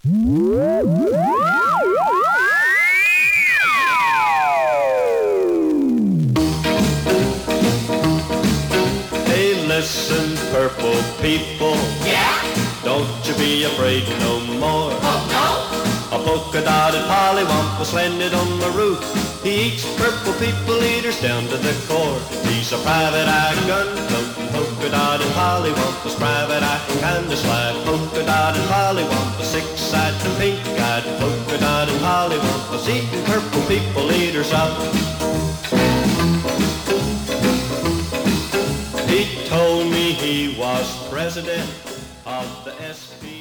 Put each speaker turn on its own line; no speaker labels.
Hey, listen, purple people.
Yeah?
Don't you be afraid no more.
Oh, no?
A polka-dotted pollywomp was landed on the roof. He eats purple people eaters down to the core. He's a private eye gun-toting polka-dotted pollywomp was private eye kinda sly. Polka-dotted pollywomp was six-eyed and pink-eyed. Polka-dotted pollywomp was eating purple people eaters up. He told me he was president of the SP.